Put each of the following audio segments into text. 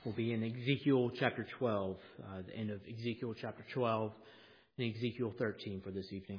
will be in Ezekiel chapter 12, the end of Ezekiel chapter 12 and Ezekiel 13 for this evening.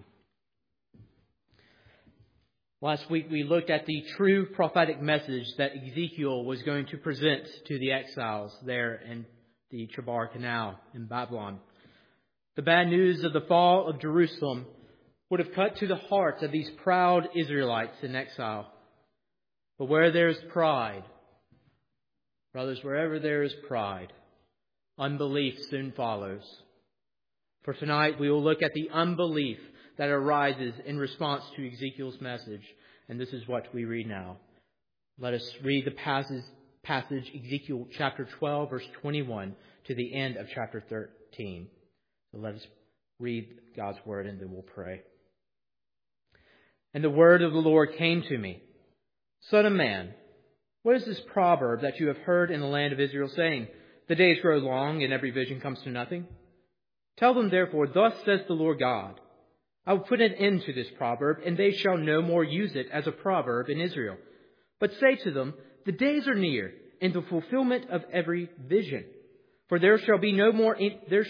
Last week we looked at the true prophetic message that Ezekiel was going to present to the exiles there in the Chebar Canal in Babylon. The bad news of the fall of Jerusalem would have cut to the hearts of these proud Israelites in exile. But where there is pride, brothers, wherever there is pride, unbelief soon follows. For tonight we will look at the unbelief that arises in response to Ezekiel's message. And this is what we read now. Let us read the passage Ezekiel chapter 12, verse 21 to the end of chapter 13. So let us read God's word and then we'll pray. And the word of the Lord came to me, Son of man, what is this proverb that you have heard in the land of Israel, saying, the days grow long and every vision comes to nothing? Tell them therefore, thus says the Lord God, I will put an end to this proverb, and they shall no more use it as a proverb in Israel. But say to them, the days are near, in the fulfillment of every vision. For there shall be no more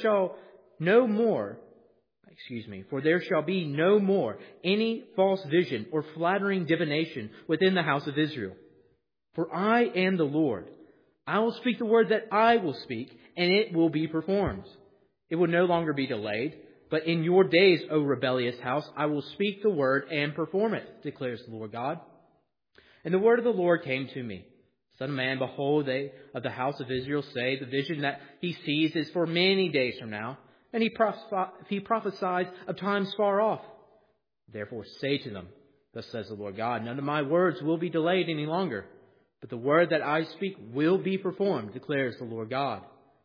any false vision or flattering divination within the house of Israel. For I am the Lord. I will speak the word that I will speak, and it will be performed. It will no longer be delayed. But in your days, O rebellious house, I will speak the word and perform it, declares the Lord God. And the word of the Lord came to me. Son of man, behold, they of the house of Israel say, the vision that he sees is for many days from now. And he prophesies of times far off. Therefore say to them, thus says the Lord God, none of my words will be delayed any longer. But the word that I speak will be performed, declares the Lord God.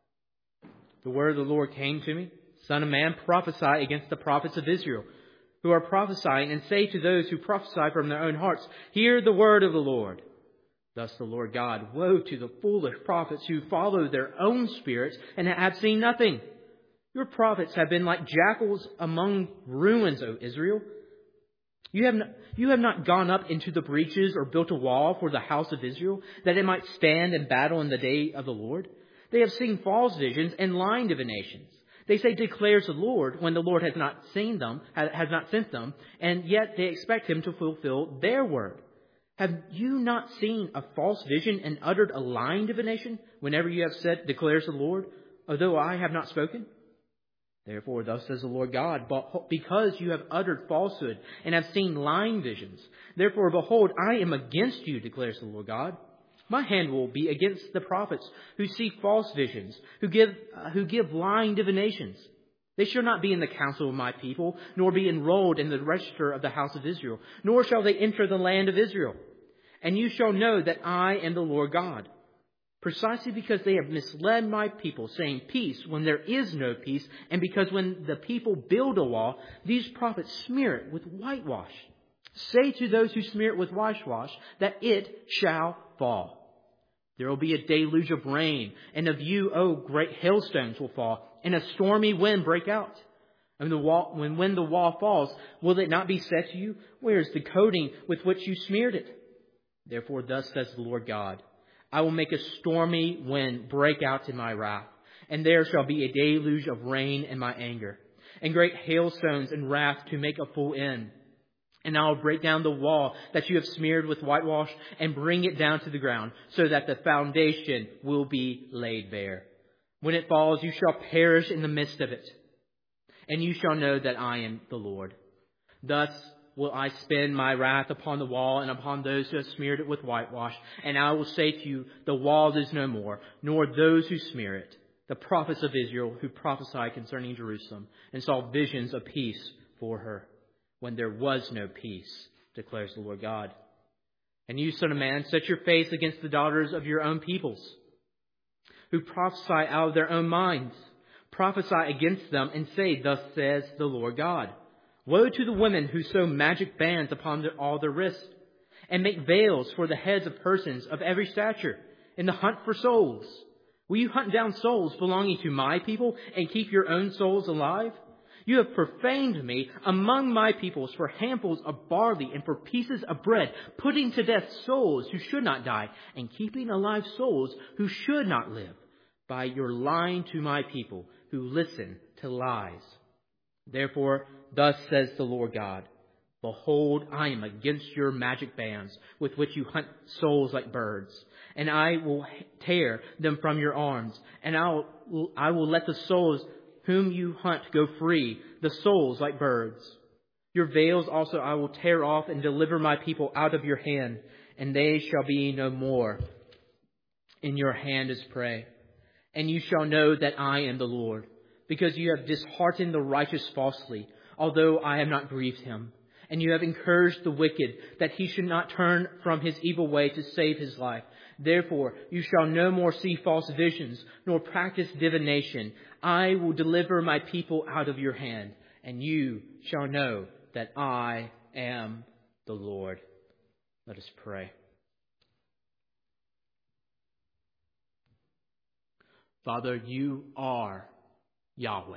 The word of the Lord came to me. Son of man, prophesy against the prophets of Israel, who are prophesying, and say to those who prophesy from their own hearts, hear the word of the Lord. Thus the Lord God, woe to the foolish prophets who follow their own spirits and have seen nothing. Your prophets have been like jackals among ruins, O Israel. You have not gone up into the breaches or built a wall for the house of Israel, that it might stand and battle in the day of the Lord. They have seen false visions and lying divinations. They say, declares the Lord, when the Lord has not sent them, and yet they expect him to fulfill their word. Have you not seen a false vision and uttered a lying divination whenever you have said, declares the Lord, although I have not spoken? Therefore, thus says the Lord God, because you have uttered falsehood and have seen lying visions, therefore, behold, I am against you, declares the Lord God. My hand will be against the prophets who see false visions, who give lying divinations. They shall not be in the council of my people, nor be enrolled in the register of the house of Israel, nor shall they enter the land of Israel. And you shall know that I am the Lord God. Precisely because they have misled my people, saying peace when there is no peace, and because when the people build a wall, these prophets smear it with whitewash. Say to those who smear it with whitewash that it shall fall. There will be a deluge of rain, and of you, O great hailstones will fall, and a stormy wind break out. And when the wall falls, will it not be said to you, where is the coating with which you smeared it? Therefore, thus says the Lord God, I will make a stormy wind break out in my wrath, and there shall be a deluge of rain in my anger, and great hailstones in wrath to make a full end. And I will break down the wall that you have smeared with whitewash and bring it down to the ground, so that the foundation will be laid bare. When it falls, you shall perish in the midst of it. And you shall know that I am the Lord. Thus will I spend my wrath upon the wall and upon those who have smeared it with whitewash. And I will say to you, the wall is no more, nor those who smear it. The prophets of Israel who prophesied concerning Jerusalem and saw visions of peace for her, when there was no peace, declares the Lord God. And you, son of man, set your face against the daughters of your own peoples, who prophesy out of their own minds. Prophesy against them and say, thus says the Lord God. Woe to the women who sew magic bands upon all their wrists, and make veils for the heads of persons of every stature, in the hunt for souls. Will you hunt down souls belonging to my people and keep your own souls alive? You have profaned me among my peoples for handfuls of barley and for pieces of bread, putting to death souls who should not die, and keeping alive souls who should not live. by your lying to my people who listen to lies. Therefore, thus says the Lord God, behold, I am against your magic bands with which you hunt souls like birds, and I will tear them from your arms, and I will let the souls whom you hunt go free, the souls like birds. Your veils also I will tear off and deliver my people out of your hand, and they shall be no more in your hand as prey. And you shall know that I am the Lord, because you have disheartened the righteous falsely, although I have not grieved him. And you have encouraged the wicked, that he should not turn from his evil way to save his life. Therefore, you shall no more see false visions, nor practice divination. I will deliver my people out of your hand, and you shall know that I am the Lord. Let us pray. Father, you are Yahweh.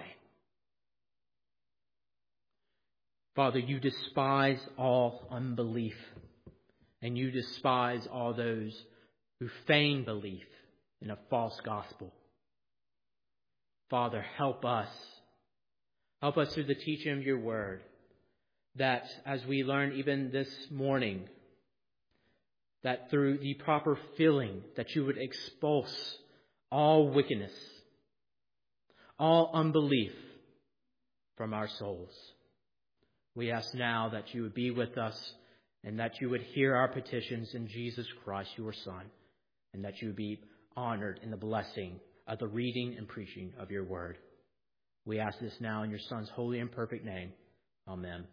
Father, you despise all unbelief, and you despise all those who feign belief in a false gospel. Father, help us. Help us through the teaching of your word, that as we learn even this morning, that through the proper filling, that you would expulse all wickedness, all unbelief from our souls. We ask now that you would be with us and that you would hear our petitions in Jesus Christ, your Son, and that you would be honored in the blessing of the reading and preaching of your word. We ask this now in your Son's holy and perfect name. Amen.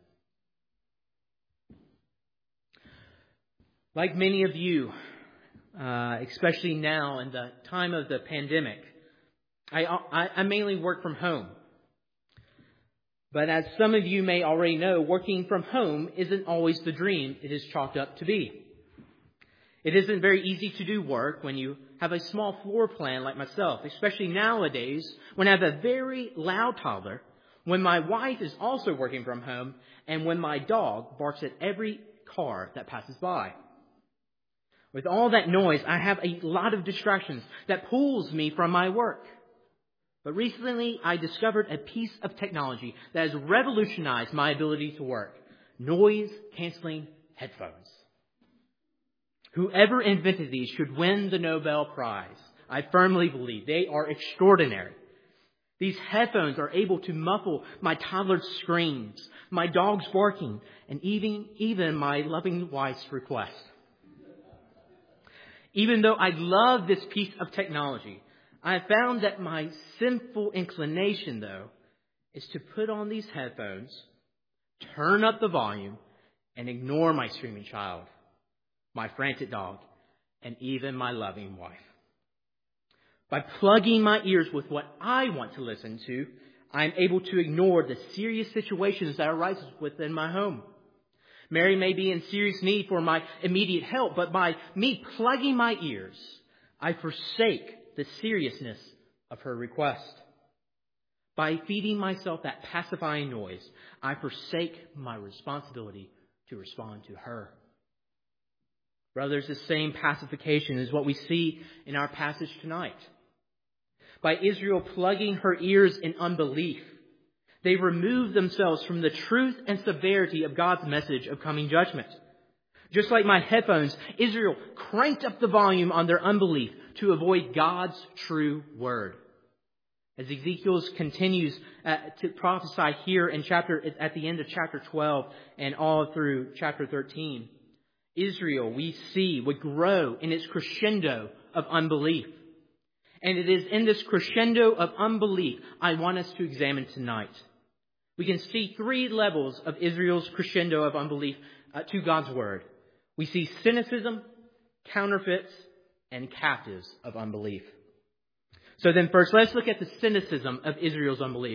Like many of you, especially now in the time of the pandemic, I mainly work from home. But as some of you may already know, working from home isn't always the dream it is chalked up to be. It isn't very easy to do work when you have a small floor plan like myself, especially nowadays when I have a very loud toddler, when my wife is also working from home, and when my dog barks at every car that passes by. With all that noise, I have a lot of distractions that pulls me from my work. But recently, I discovered a piece of technology that has revolutionized my ability to work. Noise-canceling headphones. Whoever invented these should win the Nobel Prize. I firmly believe they are extraordinary. These headphones are able to muffle my toddler's screams, my dog's barking, and even my loving wife's request. Even though I love this piece of technology, I have found that my sinful inclination, though, is to put on these headphones, turn up the volume, and ignore my screaming child, my frantic dog, and even my loving wife. By plugging my ears with what I want to listen to, I am able to ignore the serious situations that arise within my home. Mary may be in serious need for my immediate help, but by me plugging my ears, I forsake the seriousness of her request. By feeding myself that pacifying noise, I forsake my responsibility to respond to her. Brothers, the same pacification is what we see in our passage tonight. By Israel plugging her ears in unbelief, they removed themselves from the truth and severity of God's message of coming judgment. Just like my headphones, Israel cranked up the volume on their unbelief to avoid God's true word. As Ezekiel continues to prophesy here at the end of chapter 12 and all through chapter 13, Israel, we see, would grow in its crescendo of unbelief. And it is in this crescendo of unbelief I want us to examine tonight. We can see three levels of Israel's crescendo of unbelief to God's word. We see cynicism, counterfeits, and captives of unbelief. So then first, let's look at the cynicism of Israel's unbelief.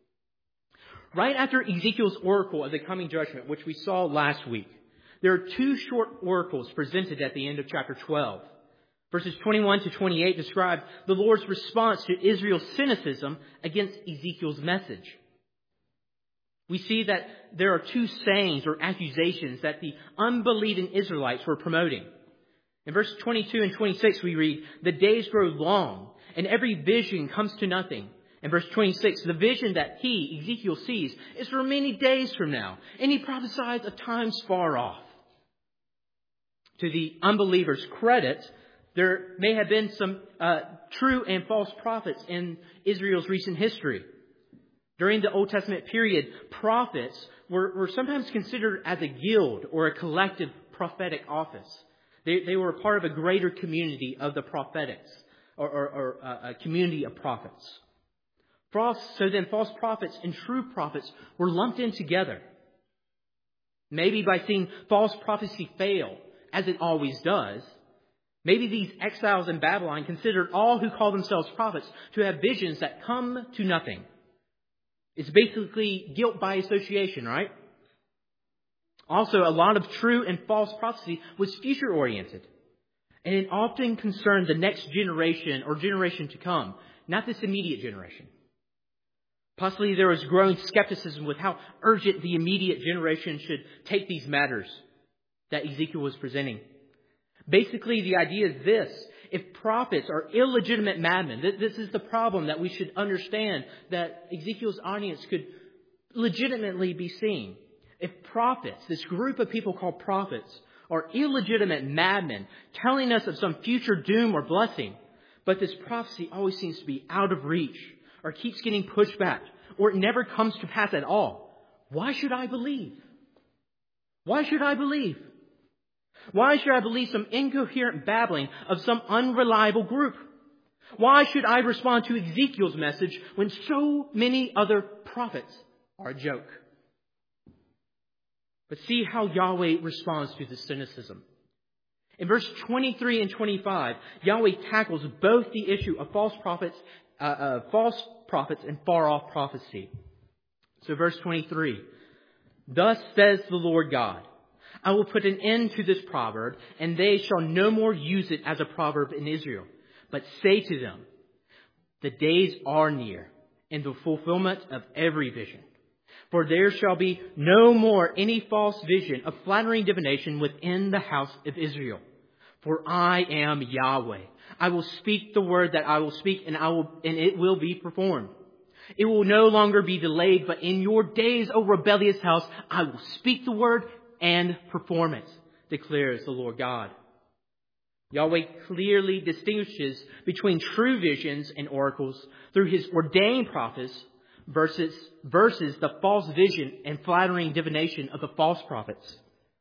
Right after Ezekiel's oracle of the coming judgment, which we saw last week, there are two short oracles presented at the end of chapter 12. Verses 21 to 28 describe the Lord's response to Israel's cynicism against Ezekiel's message. We see that there are two sayings or accusations that the unbelieving Israelites were promoting. In verses 22 and 26 we read, "The days grow long, and every vision comes to nothing. In verse 26, the vision that Ezekiel sees, is for many days from now, and he prophesies of times far off. To the unbeliever's credit, there may have been some true and false prophets in Israel's recent history. During the Old Testament period, prophets were sometimes considered as a guild or a collective prophetic office. They were a part of a greater community of the prophetics, or a community of prophets. So then false prophets and true prophets were lumped in together. Maybe by seeing false prophecy fail, as it always does, maybe these exiles in Babylon considered all who call themselves prophets to have visions that come to nothing. It's basically guilt by association, right? Also, a lot of true and false prophecy was future-oriented. And it often concerned the next generation or generation to come, not this immediate generation. Possibly there was growing skepticism with how urgent the immediate generation should take these matters that Ezekiel was presenting. Basically, the idea is this. If prophets are illegitimate madmen, this is the problem that we should understand that Ezekiel's audience could legitimately be seeing. If prophets, this group of people called prophets, are illegitimate madmen telling us of some future doom or blessing, but this prophecy always seems to be out of reach, or keeps getting pushed back, or it never comes to pass at all, why should I believe? Why should I believe? Why should I believe some incoherent babbling of some unreliable group? Why should I respond to Ezekiel's message when so many other prophets are a joke? But see how Yahweh responds to this cynicism. In verse 23 and 25, Yahweh tackles both the issue of false prophets and far-off prophecy. So verse 23, "Thus says the Lord God, I will put an end to this proverb, and they shall no more use it as a proverb in Israel, but say to them, the days are near, in the fulfillment of every vision. For there shall be no more any false vision of flattering divination within the house of Israel. For I am Yahweh. I will speak the word that I will speak, and it will be performed. It will no longer be delayed, but in your days, O rebellious house, I will speak the word and perform it, declares the Lord God." Yahweh clearly distinguishes between true visions and oracles through His ordained prophets versus the false vision and flattering divination of the false prophets.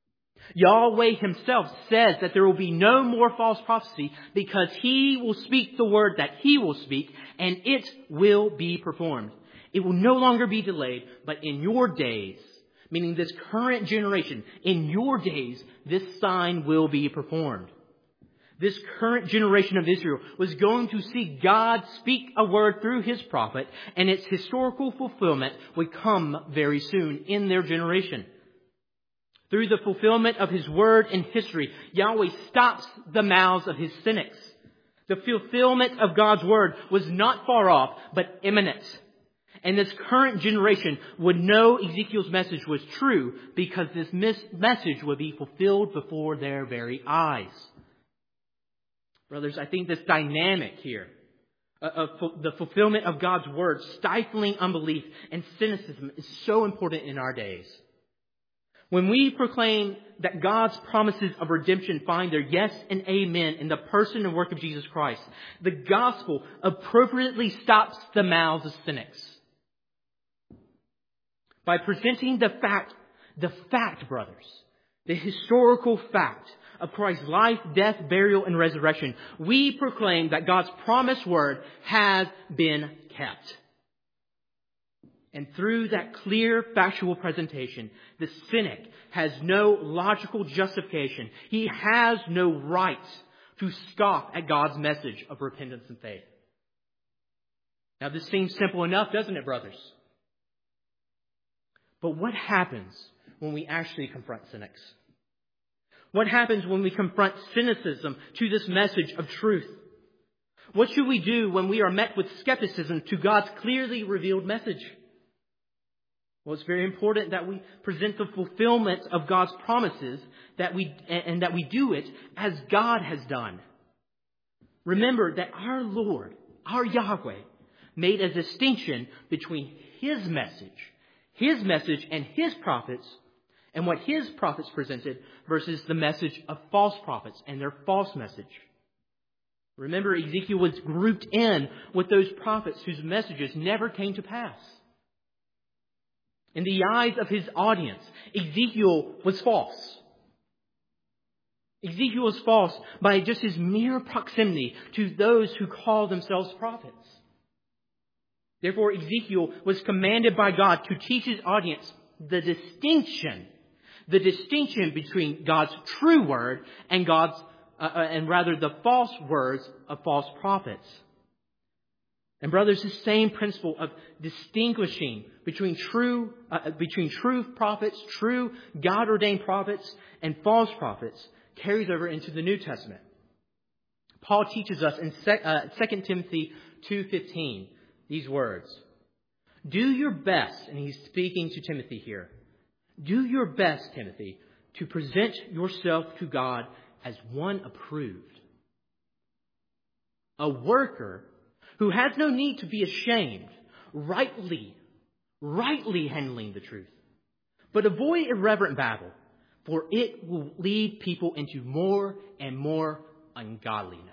Yahweh Himself says that there will be no more false prophecy because He will speak the word that He will speak, and it will be performed. It will no longer be delayed, but in your days, meaning this current generation, in your days, this sign will be performed. This current generation of Israel was going to see God speak a word through His prophet, and its historical fulfillment would come very soon in their generation. Through the fulfillment of His word in history, Yahweh stops the mouths of His cynics. The fulfillment of God's word was not far off, but imminent. And this current generation would know Ezekiel's message was true because this message would be fulfilled before their very eyes. Brothers, I think this dynamic here of the fulfillment of God's word, stifling unbelief and cynicism, is so important in our days. When we proclaim that God's promises of redemption find their yes and amen in the person and work of Jesus Christ, the gospel appropriately stops the mouths of cynics. By presenting the fact, brothers, the historical fact of Christ's life, death, burial, and resurrection, we proclaim that God's promised word has been kept. And through that clear factual presentation, the cynic has no logical justification. He has no right to scoff at God's message of repentance and faith. Now, this seems simple enough, doesn't it, brothers? But what happens when we actually confront cynics? What happens when we confront cynicism to this message of truth? What should we do when we are met with skepticism to God's clearly revealed message? Well, it's very important that we present the fulfillment of God's promises, that we do it as God has done. Remember that our Lord our Yahweh, made a distinction between His message and His prophets, and what His prophets presented versus the message of false prophets and their false message. Remember, Ezekiel was grouped in with those prophets whose messages never came to pass. In the eyes of his audience, Ezekiel was false. Ezekiel was false by just his mere proximity to those who call themselves prophets. Therefore, Ezekiel was commanded by God to teach his audience the distinction between God's true word and the false words of false prophets. And brothers, the same principle of distinguishing between true prophets, true God-ordained prophets, and false prophets carries over into the New Testament. Paul teaches us in 2 Timothy 2:15 these words. Do your best, and he's speaking to Timothy here. Do your best, Timothy, to present yourself to God as one approved, a worker who has no need to be ashamed, rightly handling the truth. But avoid irreverent babble, for it will lead people into more and more ungodliness.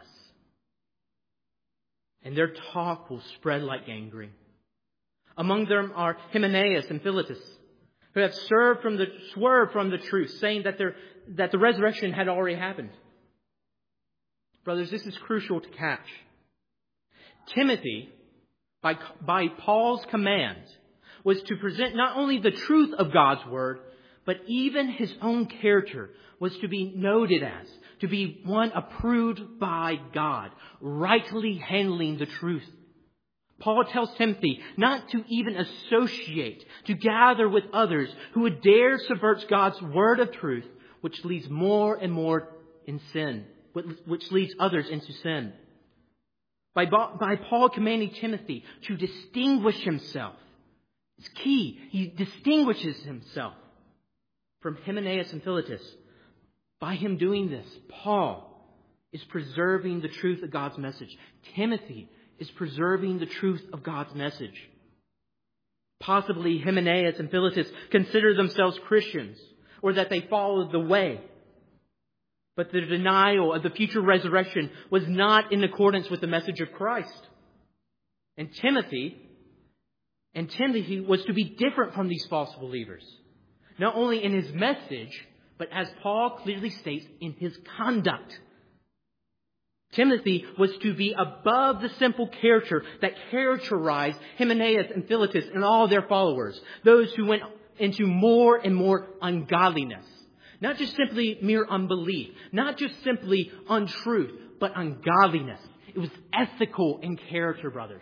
And their talk will spread like gangrene. Among them are Hymenaeus and Philetus, who have swerved from the truth, saying that the resurrection had already happened. Brothers, this is crucial to catch. Timothy, by Paul's command, was to present not only the truth of God's word, but even his own character was to be noted as, to be one approved by God, rightly handling the truth. Paul tells Timothy not to even associate, to gather with others who would dare subvert God's word of truth, which leads more and more in sin, which leads others into sin. By Paul commanding Timothy to distinguish himself, it's key. He distinguishes himself from Hymenaeus and Philetus. By him doing this, Paul is preserving the truth of God's message. Timothy is preserving the truth of God's message. Possibly Hymenaeus and Philetus consider themselves Christians, or that they followed the way. But the denial of the future resurrection was not in accordance with the message of Christ. And Timothy was to be different from these false believers, not only in his message, but as Paul clearly states, in his conduct. Timothy was to be above the simple character that characterized Hymenaeus and Philetus and all their followers, those who went into more and more ungodliness. Not just simply mere unbelief, not just simply untruth, but ungodliness. It was ethical in character, brothers.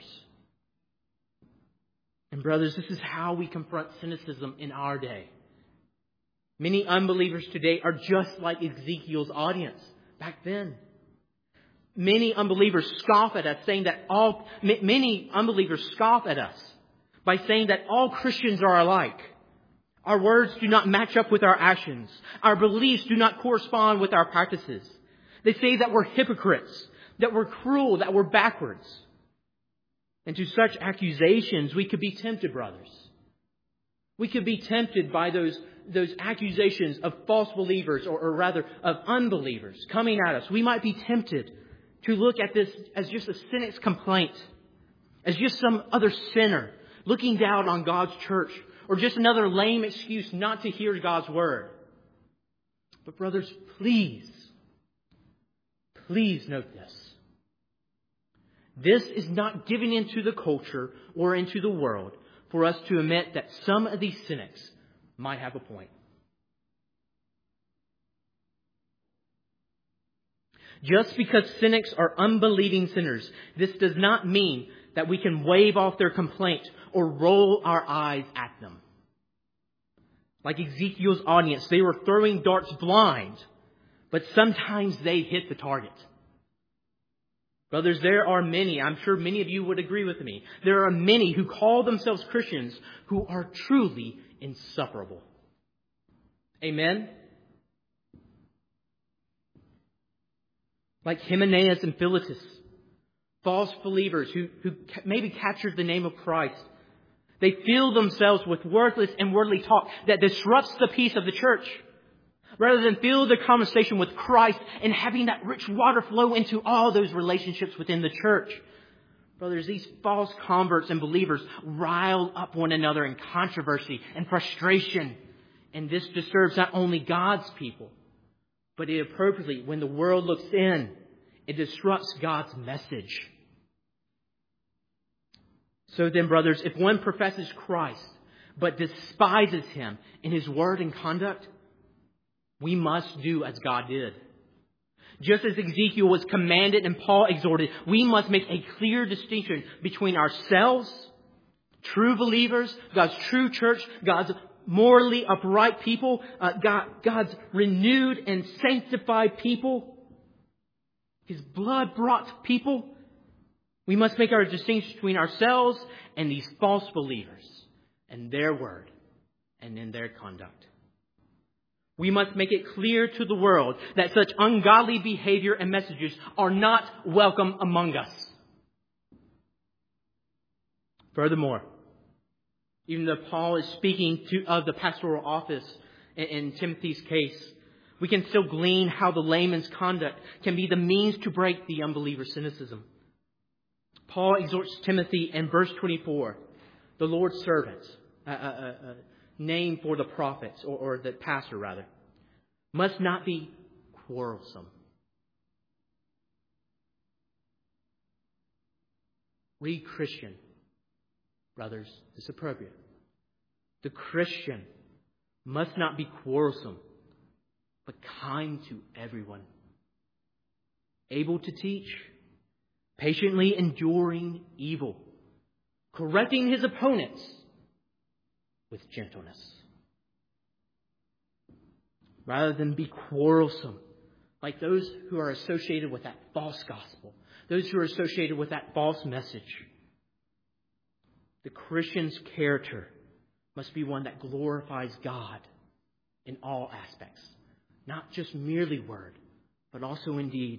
And brothers, this is how we confront cynicism in our day. Many unbelievers today are just like Ezekiel's audience back then. Many unbelievers scoff at us, many unbelievers scoff at us by saying that all Christians are alike. Our words do not match up with our actions. Our beliefs do not correspond with our practices. They say that we're hypocrites, that we're cruel, that we're backwards. And to such accusations, we could be tempted, brothers. We could be tempted by those accusations of false believers, or rather of unbelievers coming at us. We might be tempted to look at this as just a cynic's complaint, as just some other sinner looking down on God's church, or just another lame excuse not to hear God's word. But brothers, please note this. This is not giving into the culture or into the world for us to admit that some of these cynics might have a point. Just because cynics are unbelieving sinners, this does not mean that we can wave off their complaint or roll our eyes at them. Like Ezekiel's audience, they were throwing darts blind, but sometimes they hit the target. Brothers, there are many, I'm sure many of you would agree with me, there are many who call themselves Christians who are truly insufferable. Amen? Like Hymenaeus and Philetus, false believers who maybe captured the name of Christ. They fill themselves with worthless and worldly talk that disrupts the peace of the church. Rather than fill the conversation with Christ and having that rich water flow into all those relationships within the church. Brothers, these false converts and believers rile up one another in controversy and frustration. And this disturbs not only God's people, but inappropriately, when the world looks in, it disrupts God's message. So then, brothers, if one professes Christ, but despises Him in his word and conduct, we must do as God did. Just as Ezekiel was commanded and Paul exhorted, we must make a clear distinction between ourselves, true believers, God's true church, God's morally upright people, God's renewed and sanctified people, His blood-brought people. We must make our distinction between ourselves and these false believers and their word and in their conduct. We must make it clear to the world that such ungodly behavior and messages are not welcome among us. Furthermore, even though Paul is speaking of the pastoral office in Timothy's case, we can still glean how the layman's conduct can be the means to break the unbeliever's cynicism. Paul exhorts Timothy in verse 24, the Lord's servant, name for the prophets, or the pastor rather, must not be quarrelsome. Read Christian, brothers, it's appropriate. The Christian must not be quarrelsome, but kind to everyone, able to teach, patiently enduring evil, correcting his opponents with gentleness. Rather than be quarrelsome, like those who are associated with that false gospel, those who are associated with that false message. The Christian's character must be one that glorifies God in all aspects, not just merely word, but also in deed.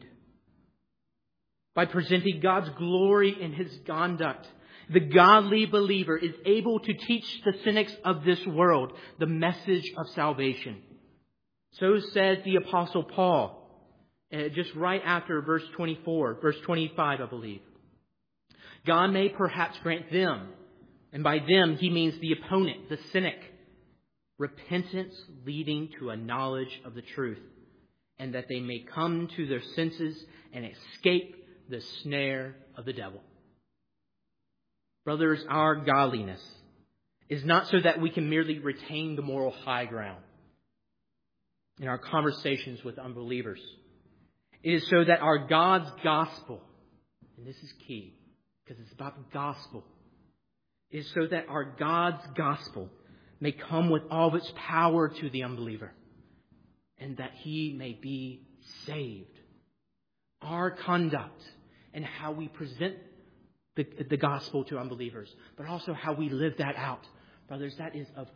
By presenting God's glory in his conduct, the godly believer is able to teach the cynics of this world the message of salvation. So says the Apostle Paul, just right after verse 24, verse 25, I believe. God may perhaps grant them, and by them he means the opponent, the cynic, repentance leading to a knowledge of the truth, and that they may come to their senses and escape the snare of the devil. Brothers, our godliness is not so that we can merely retain the moral high ground in our conversations with unbelievers. It is so that our God's gospel, and this is key because it's about the gospel, it is so that our God's gospel may come with all of its power to the unbeliever and that he may be saved. Our conduct and how we present the gospel to unbelievers, but also how we live that out. Brothers, that is of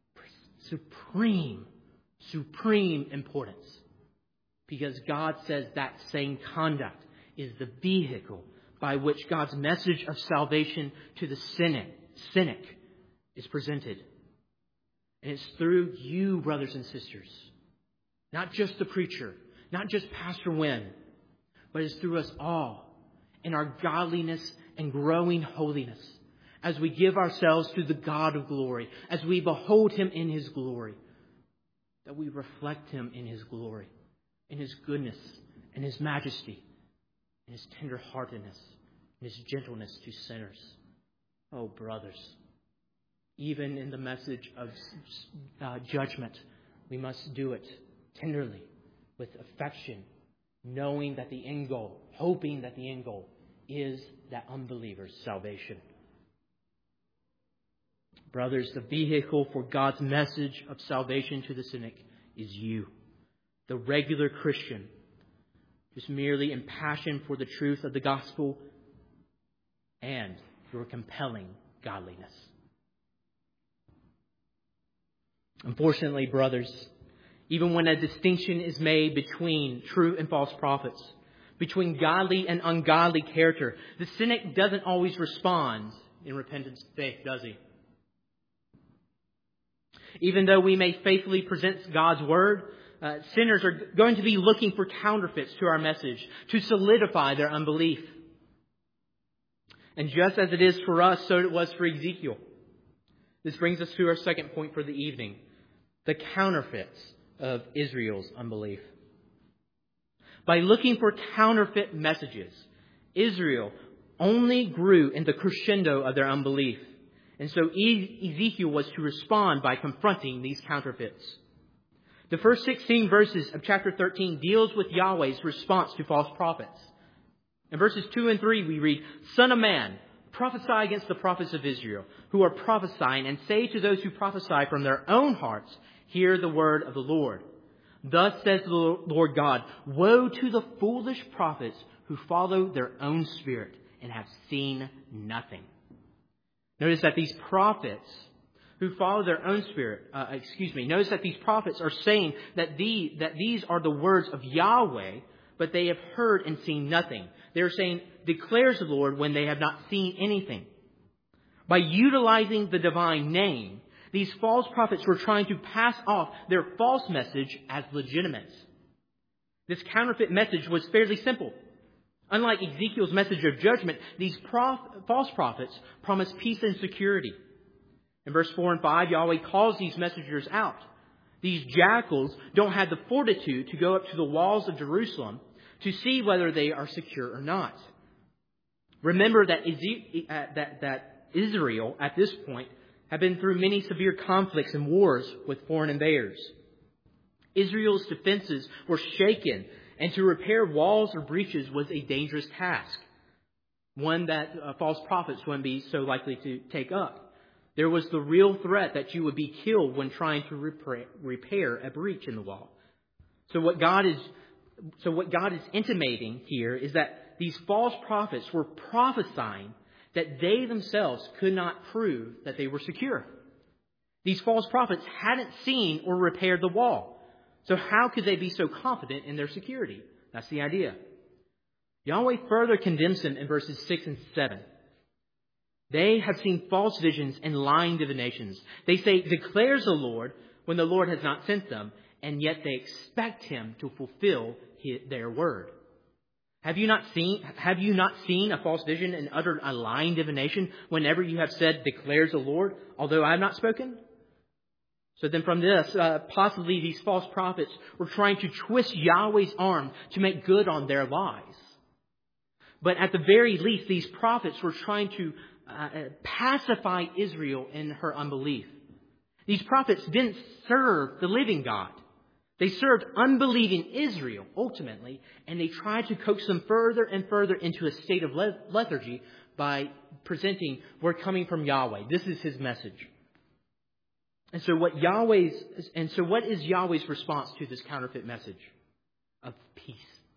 supreme importance. Because God says that same conduct is the vehicle by which God's message of salvation to the cynic is presented. And it's through you, brothers and sisters. Not just the preacher, not just Pastor Wynn, but it's through us all in our godliness and growing holiness as we give ourselves to the God of glory, as we behold him in his glory, that we reflect him in his glory, in his goodness, in his majesty, in his tenderheartedness, in his gentleness to sinners. Oh, brothers, even in the message of judgment, we must do it tenderly, with affection, knowing that the end goal, hoping that the end goal is that unbeliever's salvation. Brothers, the vehicle for God's message of salvation to the cynic is you, the regular Christian, who's merely impassioned for the truth of the gospel and your compelling godliness. Unfortunately, brothers, even when a distinction is made between true and false prophets, between godly and ungodly character. The cynic doesn't always respond in repentance faith, does he? Even though we may faithfully present God's word, sinners are going to be looking for counterfeits to our message to solidify their unbelief. And just as it is for us, so it was for Ezekiel. This brings us to our second point for the evening: the counterfeits of Israel's unbelief. By looking for counterfeit messages, Israel only grew in the crescendo of their unbelief. And so Ezekiel was to respond by confronting these counterfeits. The first 16 verses of chapter 13 deals with Yahweh's response to false prophets. In verses 2 and 3 we read, "Son of man, prophesy against the prophets of Israel, who are prophesying, and say to those who prophesy from their own hearts, hear the word of the Lord. Thus says the Lord God, woe to the foolish prophets who follow their own spirit and have seen nothing." Notice that these prophets who follow their own spirit, notice that these prophets are saying that these are the words of Yahweh, but they have heard and seen nothing. They're saying, declares the Lord, when they have not seen anything. By utilizing the divine name, these false prophets were trying to pass off their false message as legitimate. This counterfeit message was fairly simple. Unlike Ezekiel's message of judgment, these false prophets promised peace and security. In verse 4 and 5, Yahweh calls these messengers out. These jackals don't have the fortitude to go up to the walls of Jerusalem to see whether they are secure or not. Remember that Israel, at this point, had been through many severe conflicts and wars with foreign invaders. Israel's defenses were shaken, and to repair walls or breaches was a dangerous task, one that false prophets wouldn't be so likely to take up. There was the real threat that you would be killed when trying to repair a breach in the wall. So what God is intimating here is that these false prophets were prophesying that they themselves could not prove that they were secure. These false prophets hadn't seen or repaired the wall. So how could they be so confident in their security? That's the idea. Yahweh further condemns them in verses 6 and 7. They have seen false visions and lying divinations. They say, declares the Lord, when the Lord has not sent them, and yet they expect him to fulfill their word. Have you not seen a false vision and uttered a lying divination whenever you have said, declares the Lord, although I have not spoken? So then from this, possibly these false prophets were trying to twist Yahweh's arm to make good on their lies. But at the very least, these prophets were trying to pacify Israel in her unbelief. These prophets didn't serve the living God. They served unbelieving Israel, ultimately, and they tried to coax them further and further into a state of lethargy by presenting, we're coming from Yahweh. This is his message. And so what is Yahweh's response to this counterfeit message? Of peace.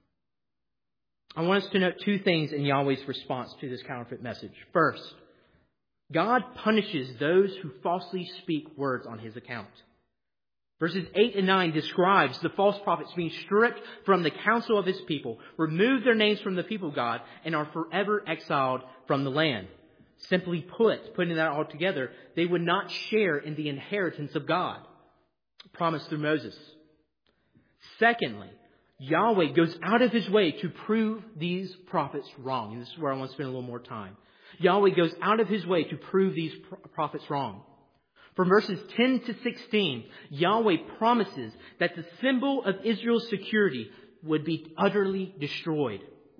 I want us to note two things in Yahweh's response to this counterfeit message. First, God punishes those who falsely speak words on his account. Verses 8 and 9 describes the false prophets being stripped from the counsel of his people, remove their names from the people of God, and are forever exiled from the land. Simply putting that all together, they would not share in the inheritance of God promised through Moses. Secondly, Yahweh goes out of his way to prove these prophets wrong. And this is where I want to spend a little more time. Yahweh goes out of his way to prove these prophets wrong. From verses 10 to 16, Yahweh promises that the symbol of Israel's security would be utterly destroyed.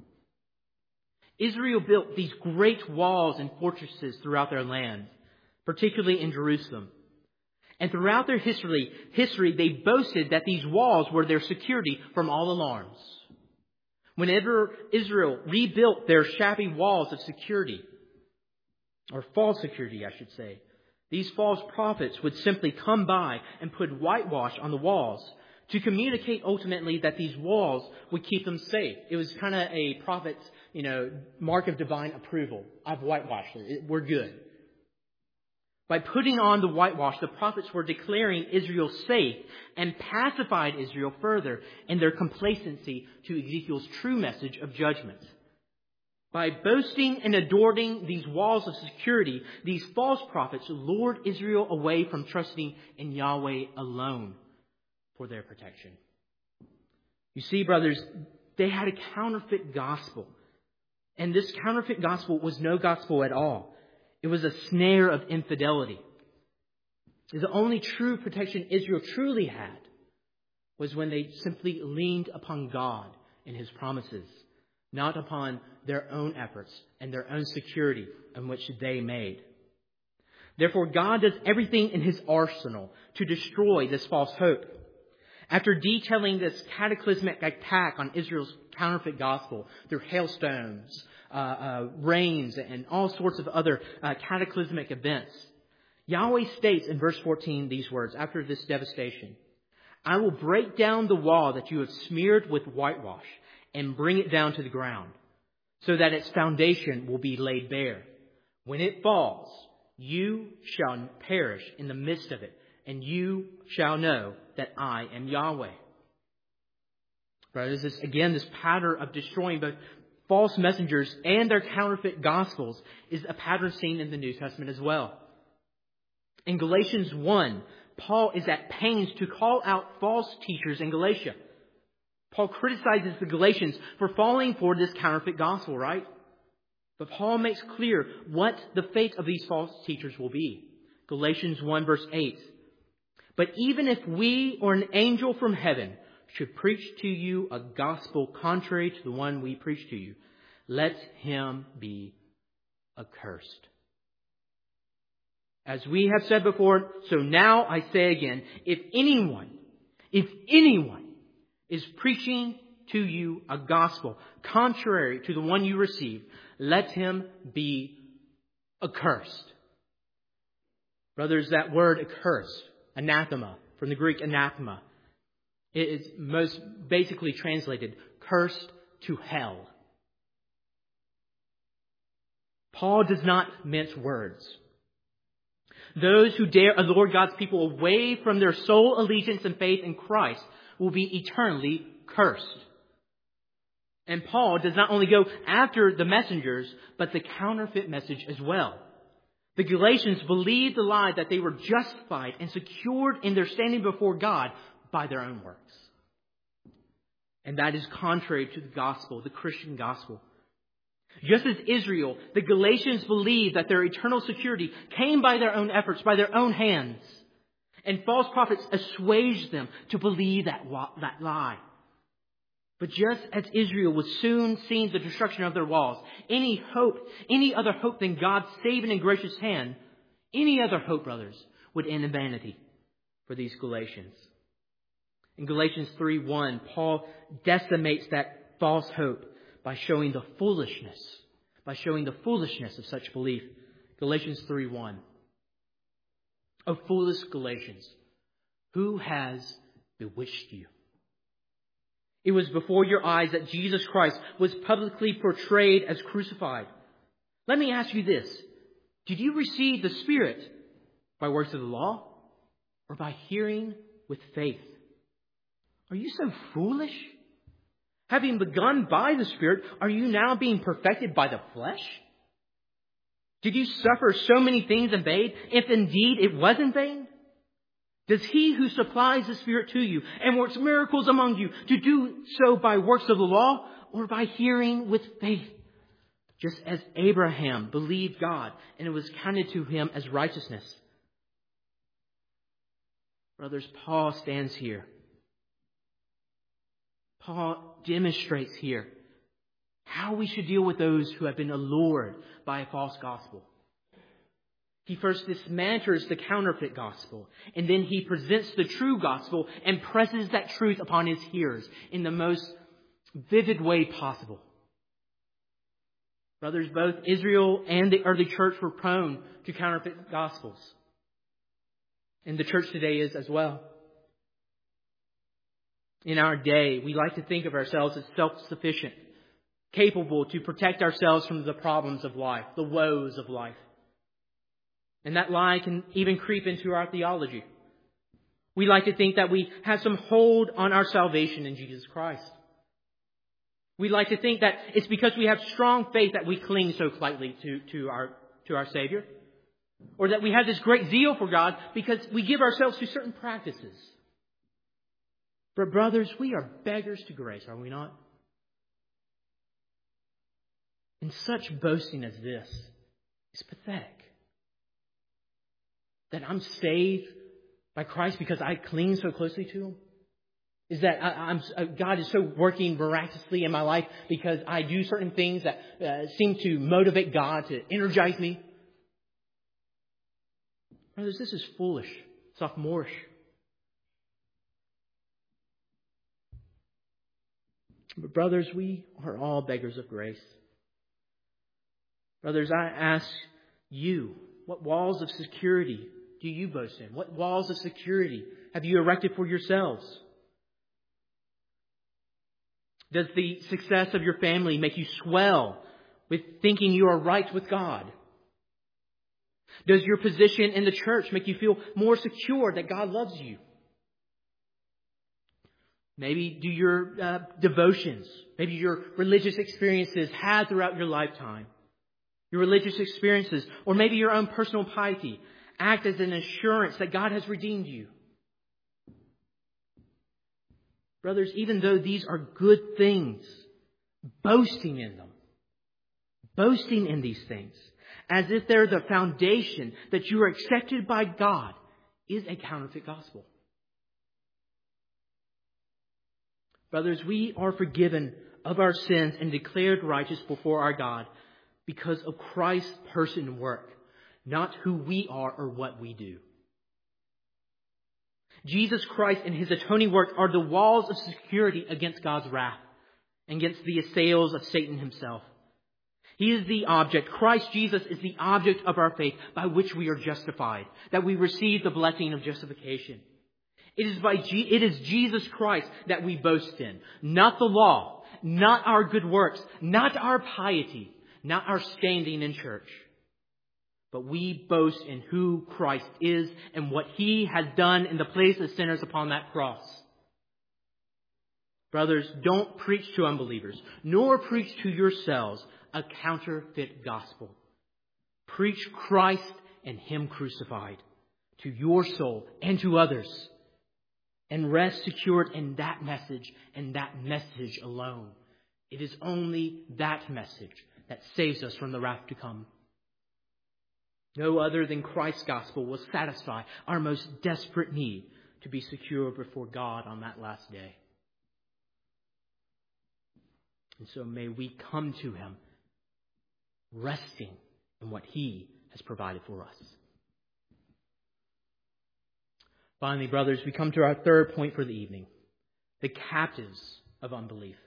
Israel built these great walls and fortresses throughout their land, particularly in Jerusalem. And throughout their history, they boasted that these walls were their security from all alarms. Whenever Israel rebuilt their shabby walls of security, or false security, I should say, these false prophets would simply come by and put whitewash on the walls to communicate ultimately that these walls would keep them safe. It was kind of a prophet's, mark of divine approval. I've whitewashed it. We're good. By putting on the whitewash, the prophets were declaring Israel safe and pacified Israel further in their complacency to Ezekiel's true message of judgment. By boasting and adorning these walls of security, these false prophets lured Israel away from trusting in Yahweh alone for their protection. You see, brothers, they had a counterfeit gospel. And this counterfeit gospel was no gospel at all. It was a snare of infidelity. The only true protection Israel truly had was when they simply leaned upon God and His promises, not upon their own efforts and their own security in which they made. Therefore, God does everything in His arsenal to destroy this false hope. After detailing this cataclysmic attack on Israel's counterfeit gospel through hailstones, rains, and all sorts of other cataclysmic events, Yahweh states in verse 14 these words, after this devastation, "I will break down the wall that you have smeared with whitewash and bring it down to the ground, so that its foundation will be laid bare. When it falls, you shall perish in the midst of it, and you shall know that I am Yahweh." Brothers, this pattern of destroying both false messengers and their counterfeit gospels is a pattern seen in the New Testament as well. In Galatians 1, Paul is at pains to call out false teachers in Galatia. Paul criticizes the Galatians for falling for this counterfeit gospel, right? But Paul makes clear what the fate of these false teachers will be. Galatians 1 verse 8. "But even if we or an angel from heaven should preach to you a gospel contrary to the one we preach to you, let him be accursed." As we have said before, so now I say again, if anyone is preaching to you a gospel contrary to the one you received, let him be accursed. Brothers, that word accursed, anathema, from the Greek anathema, it is most basically translated, cursed to hell. Paul does not mince words. Those who dare allure God's people away from their sole allegiance and faith in Christ will be eternally cursed. And Paul does not only go after the messengers, but the counterfeit message as well. The Galatians believed the lie that they were justified and secured in their standing before God by their own works. And that is contrary to the gospel, the Christian gospel. Just as Israel, the Galatians believed that their eternal security came by their own efforts, by their own hands. And false prophets assuaged them to believe that lie. But just as Israel was soon seeing the destruction of their walls, any other hope than God's saving and gracious hand, any other hope, brothers, would end in vanity for these Galatians. In Galatians 3:1, Paul decimates that false hope by showing the foolishness of such belief. Galatians 3:1. "O foolish Galatians, who has bewitched you? It was before your eyes that Jesus Christ was publicly portrayed as crucified. Let me ask you this. Did you receive the Spirit by works of the law or by hearing with faith? Are you so foolish? Having begun by the Spirit, are you now being perfected by the flesh? Did you suffer so many things in vain, if indeed it was in vain? Does he who supplies the Spirit to you and works miracles among you to do so by works of the law or by hearing with faith? Just as Abraham believed God and it was counted to him as righteousness." Brothers, Paul stands here. Paul demonstrates here how we should deal with those who have been allured by a false gospel. He first dismantles the counterfeit gospel, and then he presents the true gospel and presses that truth upon his hearers in the most vivid way possible. Brothers, both Israel and the early church were prone to counterfeit gospels. And the church today is as well. In our day, we like to think of ourselves as self-sufficient, capable to protect ourselves from the problems of life, the woes of life. And that lie can even creep into our theology. We like to think that we have some hold on our salvation in Jesus Christ. We like to think that it's because we have strong faith that we cling so tightly to our Savior. Or that we have this great zeal for God because we give ourselves to certain practices. But brothers, we are beggars to grace, are we not? And such boasting as this is pathetic. That I'm saved by Christ because I cling so closely to Him? Is that God is so working miraculously in my life because I do certain things that seem to motivate God, to energize me? Brothers, this is foolish, sophomorish. But brothers, we are all beggars of grace. Brothers, I ask you, what walls of security do you boast in? What walls of security have you erected for yourselves? Does the success of your family make you swell with thinking you are right with God? Does your position in the church make you feel more secure that God loves you? Maybe do your devotions, maybe your religious experiences had throughout your lifetime, your religious experiences, or maybe your own personal piety act as an assurance that God has redeemed you. Brothers, even though these are good things, boasting in them, boasting in these things, as if they're the foundation that you are accepted by God, is a counterfeit gospel. Brothers, we are forgiven of our sins and declared righteous before our God because of Christ's person and work, not who we are or what we do. Jesus Christ and His atoning work are the walls of security against God's wrath, against the assails of Satan himself. He is the object. Christ Jesus is the object of our faith by which we are justified, that we receive the blessing of justification. It is Jesus Christ that we boast in, not the law, not our good works, not our piety, not our standing in church. But we boast in who Christ is and what He has done in the place of sinners upon that cross. Brothers, don't preach to unbelievers, nor preach to yourselves a counterfeit gospel. Preach Christ and Him crucified to your soul and to others. And rest secured in that message and that message alone. It is only that message that saves us from the wrath to come. No other than Christ's gospel will satisfy our most desperate need to be secure before God on that last day. And so may we come to Him resting in what He has provided for us. Finally, brothers, we come to our third point for the evening. The captives of unbelief.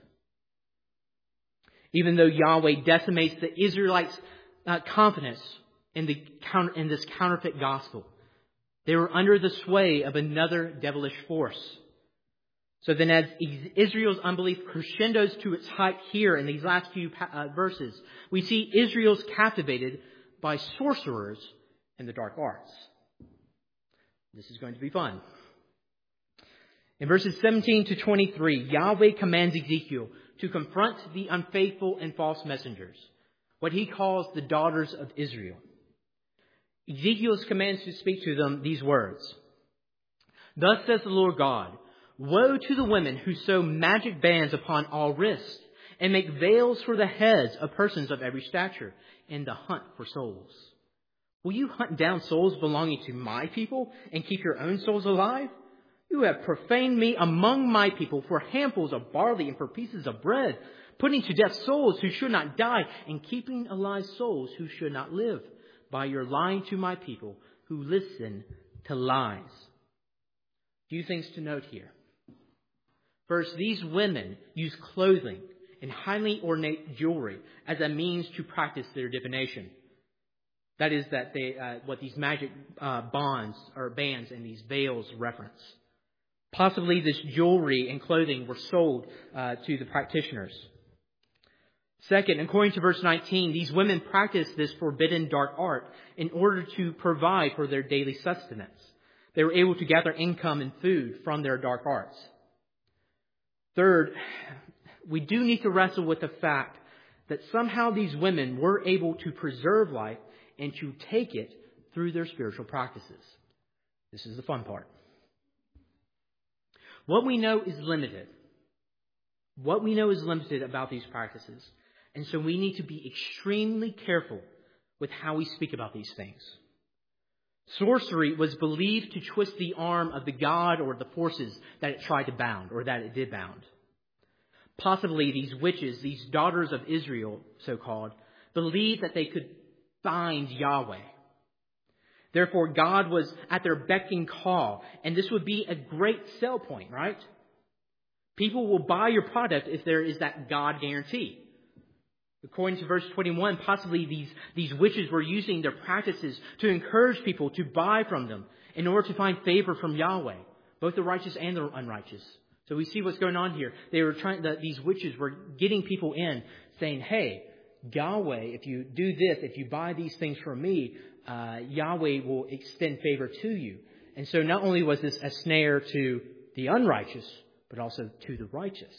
Even though Yahweh decimates the Israelites' confidence in this counterfeit gospel, they were under the sway of another devilish force. So then as Israel's unbelief crescendos to its height here in these last few verses, we see Israel's captivated by sorcerers and the dark arts. This is going to be fun. In verses 17 to 23, Yahweh commands Ezekiel to confront the unfaithful and false messengers, what He calls the daughters of Israel. Ezekiel is commanded to speak to them these words. Thus says the Lord God, woe to the women who sew magic bands upon all wrists and make veils for the heads of persons of every stature in the hunt for souls. Will you hunt down souls belonging to my people and keep your own souls alive? You have profaned me among my people for handfuls of barley and for pieces of bread, putting to death souls who should not die and keeping alive souls who should not live by your lying to my people who listen to lies. A few things to note here. First, these women use clothing and highly ornate jewelry as a means to practice their divination. That is that what these magic bands and these veils reference. Possibly this jewelry and clothing were sold to the practitioners. Second, according to verse 19, these women practiced this forbidden dark art in order to provide for their daily sustenance. They were able to gather income and food from their dark arts. Third, we do need to wrestle with the fact that somehow these women were able to preserve life and to take it through their spiritual practices. This is the fun part. What we know is limited. What we know is limited about these practices. And so we need to be extremely careful with how we speak about these things. Sorcery was believed to twist the arm of the god or the forces that it tried to bound, or that it did bound. Possibly these witches, these daughters of Israel, so-called, believed that they could bind Yahweh. Therefore, God was at their beck and call, and this would be a great sell point, right? People will buy your product if there is that God guarantee. According to verse 21, possibly these witches were using their practices to encourage people to buy from them in order to find favor from Yahweh, both the righteous and the unrighteous. So we see what's going on here. These witches were getting people in, saying, hey, Yahweh, if you do this, if you buy these things from me, Yahweh will extend favor to you. And so not only was this a snare to the unrighteous, but also to the righteous.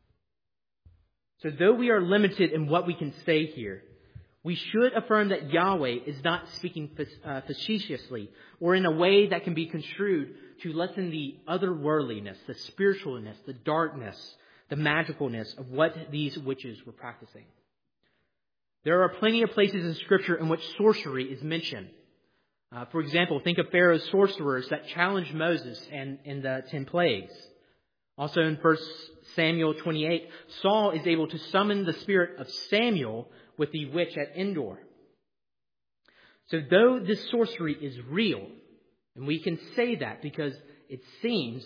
So though we are limited in what we can say here, we should affirm that Yahweh is not speaking facetiously or in a way that can be construed to lessen the otherworldliness, the spiritualness, the darkness, the magicalness of what these witches were practicing. There are plenty of places in Scripture in which sorcery is mentioned. For example, think of Pharaoh's sorcerers that challenged Moses in the 10 plagues. Also in 1 Samuel 28, Saul is able to summon the spirit of Samuel with the witch at Endor. So though this sorcery is real, and we can say that because it seems,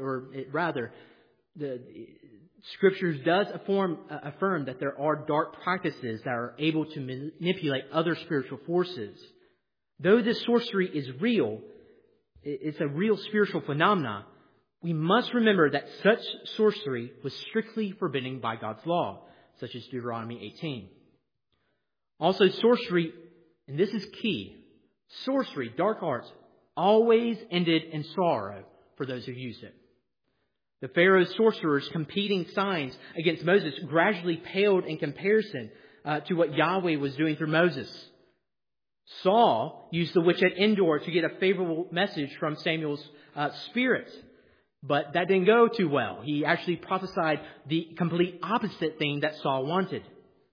the Scriptures does affirm that there are dark practices that are able to manipulate other spiritual forces. Though this sorcery is real, it's a real spiritual phenomenon, we must remember that such sorcery was strictly forbidden by God's law, such as Deuteronomy 18. Also, sorcery, and this is key, sorcery, dark arts, always ended in sorrow for those who used it. The Pharaoh's sorcerers' competing signs against Moses gradually paled in comparison to what Yahweh was doing through Moses. Saul used the witch at Endor to get a favorable message from Samuel's spirit. But that didn't go too well. He actually prophesied the complete opposite thing that Saul wanted.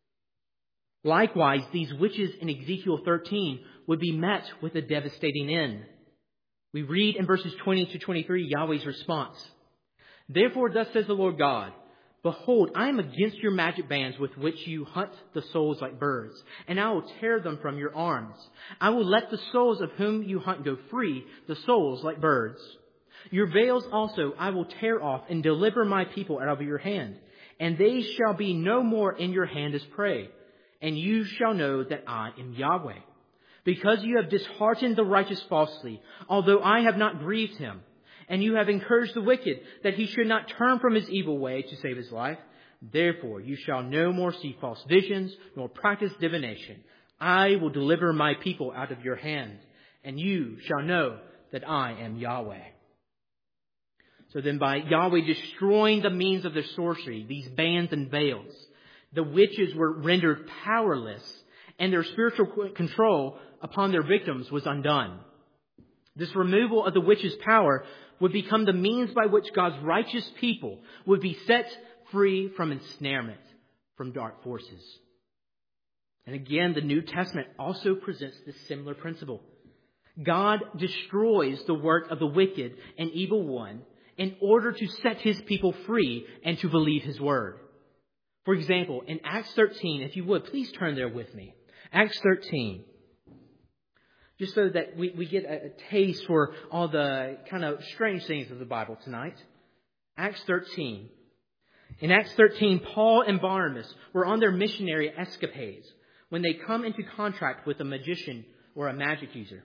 Likewise, these witches in Ezekiel 13 would be met with a devastating end. We read in verses 20 to 23 Yahweh's response. Therefore, thus says the Lord God, behold, I am against your magic bands with which you hunt the souls like birds, and I will tear them from your arms. I will let the souls of whom you hunt go free, the souls like birds. Your veils also I will tear off and deliver my people out of your hand, and they shall be no more in your hand as prey, and you shall know that I am Yahweh. Because you have disheartened the righteous falsely, although I have not grieved him, and you have encouraged the wicked that he should not turn from his evil way to save his life, therefore you shall no more see false visions, nor practice divination. I will deliver my people out of your hand, and you shall know that I am Yahweh. So then by Yahweh destroying the means of their sorcery, these bands and veils, the witches were rendered powerless, and their spiritual control upon their victims was undone. This removal of the witches' power would become the means by which God's righteous people would be set free from ensnarement from dark forces. And again, the New Testament also presents this similar principle. God destroys the work of the wicked and evil one in order to set his people free and to believe his word. For example, in Acts 13, if you would, please turn there with me. Acts 13. Just so that we get a taste for all the kind of strange things of the Bible tonight. Acts 13. In Acts 13, Paul and Barnabas were on their missionary escapades when they come into contact with a magician or a magic user.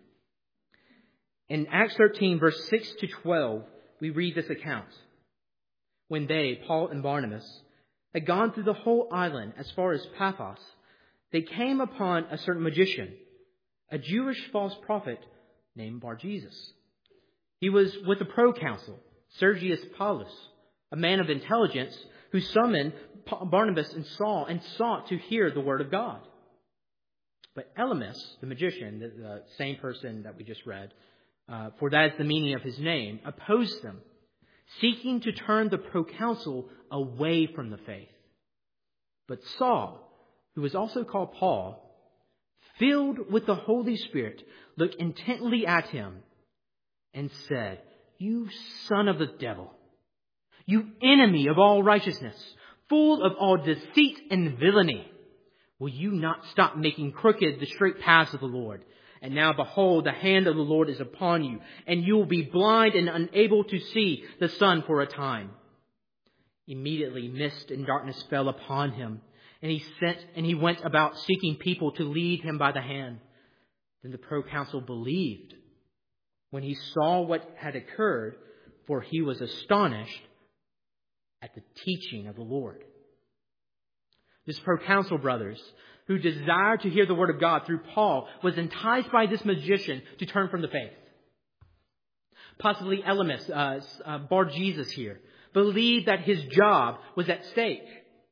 In Acts 13, verse 6 to 12, we read this account. When they, Paul and Barnabas, had gone through the whole island as far as Paphos, they came upon a certain magician, a Jewish false prophet named Bar-Jesus. He was with the proconsul, Sergius Paulus, a man of intelligence who summoned Barnabas and Saul and sought to hear the word of God. But Elymas, the magician, the same person that we just read, for that is the meaning of his name, opposed them, seeking to turn the proconsul away from the faith. But Saul, who was also called Paul, filled with the Holy Spirit, looked intently at him and said, "You son of the devil, you enemy of all righteousness, full of all deceit and villainy, will you not stop making crooked the straight paths of the Lord? And now behold, the hand of the Lord is upon you, and you will be blind and unable to see the sun for a time." Immediately mist and darkness fell upon him, and he went about seeking people to lead him by the hand. Then the proconsul believed when he saw what had occurred, for he was astonished at the teaching of the Lord. This proconsul, brothers, who desired to hear the word of God through Paul, was enticed by this magician to turn from the faith. Possibly Elymas, Bar-Jesus here, believed that his job was at stake.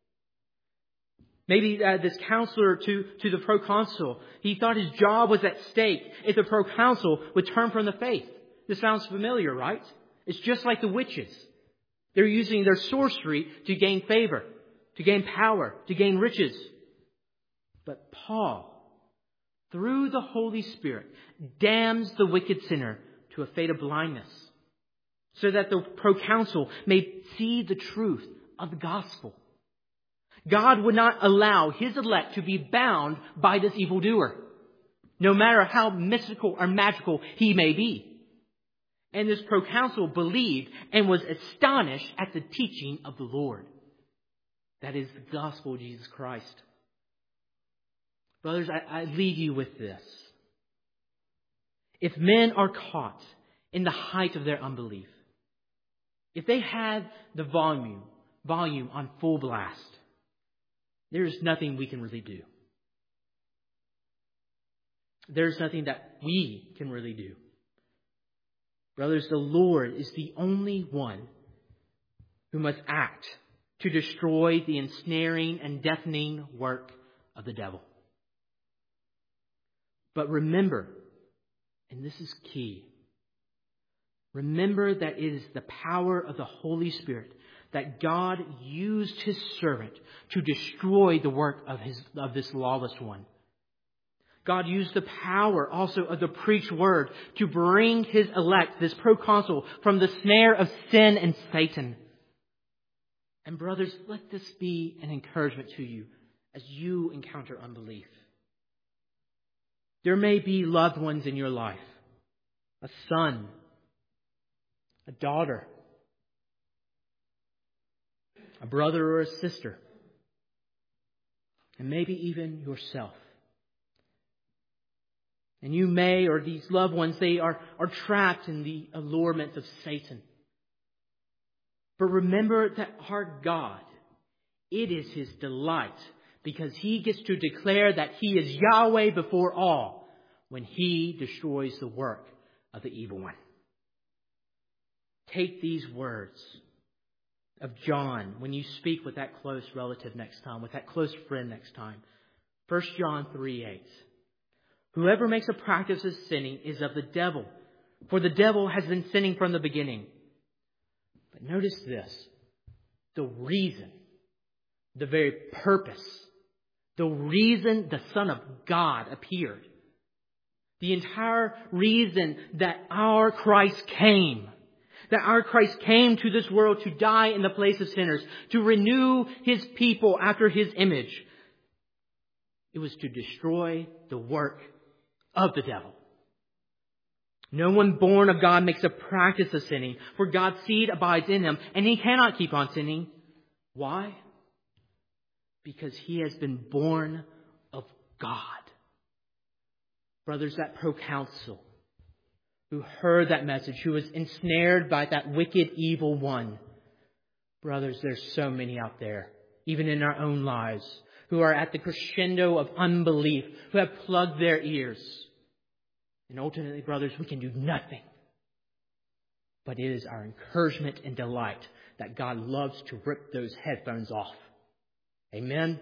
Maybe this counselor to the proconsul, he thought his job was at stake if the proconsul would turn from the faith. This sounds familiar, right? It's just like the witches. They're using their sorcery to gain favor, to gain power, to gain riches. But Paul, through the Holy Spirit, damns the wicked sinner to a fate of blindness, so that the proconsul may see the truth of the gospel. God would not allow his elect to be bound by this evildoer, no matter how mystical or magical he may be. And this proconsul believed and was astonished at the teaching of the Lord. That is the gospel of Jesus Christ. Brothers, I leave you with this. If men are caught in the height of their unbelief, if they had the volume on full blast, there is nothing we can really do. There's nothing that we can really do. Brothers, the Lord is the only one who must act to destroy the ensnaring and deafening work of the devil. But remember, and this is key, remember that it is the power of the Holy Spirit that God used his servant to destroy the work of this lawless one. God used the power also of the preached word to bring his elect, this proconsul, from the snare of sin and Satan. And brothers, let this be an encouragement to you as you encounter unbelief. There may be loved ones in your life, a son, a daughter, a brother or a sister, and maybe even yourself. And you may, or these loved ones, they are trapped in the allurement of Satan. But remember that our God, it is his delight, because he gets to declare that he is Yahweh before all when he destroys the work of the evil one. Take these words of John when you speak with that close relative next time, with that close friend next time. 1 John 3:8. Whoever makes a practice of sinning is of the devil, for the devil has been sinning from the beginning. But notice this, the reason, the very purpose, the reason the Son of God appeared, the entire reason that our Christ came to this world to die in the place of sinners, to renew his people after his image, it was to destroy the work of the devil. No one born of God makes a practice of sinning, for God's seed abides in him, and he cannot keep on sinning. Why? Because he has been born of God. Brothers, that proconsul who heard that message, who was ensnared by that wicked, evil one. Brothers, there's so many out there. even in our own lives, who are at the crescendo of unbelief, who have plugged their ears. And ultimately, brothers, we can do nothing. But it is our encouragement and delight that God loves to rip those headphones off. Amen?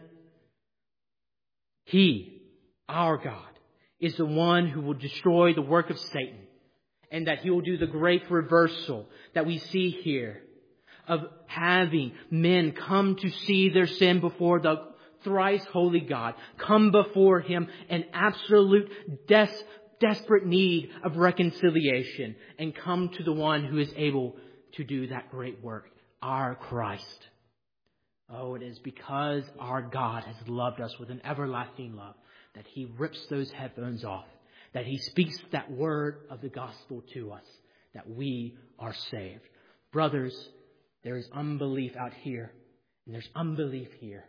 He, our God, is the one who will destroy the work of Satan, and that He will do the great reversal that we see here of having men come to see their sin before the thrice holy God, come before Him in absolute desperate need of reconciliation, and come to the one who is able to do that great work, our Christ. Oh, it is because our God has loved us with an everlasting love that He rips those headphones off, that He speaks that word of the gospel to us, that we are saved. Brothers, there is unbelief out here, and there's unbelief here.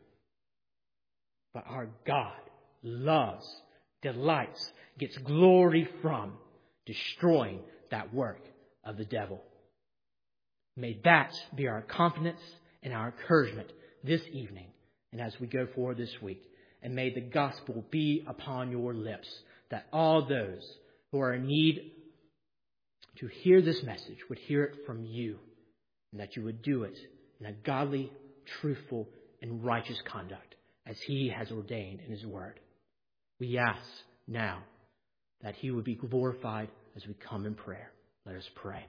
But our God loves, delights, gets glory from destroying that work of the devil. May that be our confidence and our encouragement this evening and as we go forward this week. And may the gospel be upon your lips, that all those who are in need to hear this message would hear it from you, and that you would do it in a godly, truthful, and righteous conduct as He has ordained in His word. We ask now that He would be glorified as we come in prayer. Let us pray.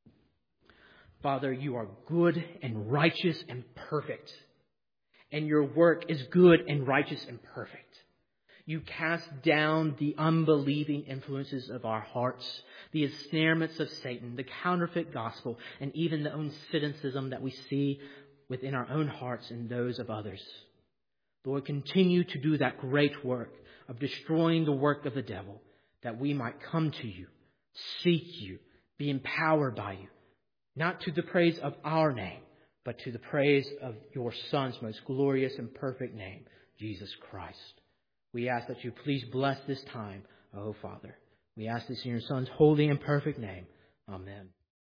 Father, You are good and righteous and perfect, and Your work is good and righteous and perfect. You cast down the unbelieving influences of our hearts, the ensnarements of Satan, the counterfeit gospel, and even the own cynicism that we see within our own hearts and those of others. Lord, continue to do that great work of destroying the work of the devil, that we might come to You, seek You, be empowered by You, not to the praise of our name, but to the praise of Your Son's most glorious and perfect name, Jesus Christ. We ask that You please bless this time, oh Father. We ask this in Your Son's holy and perfect name. Amen.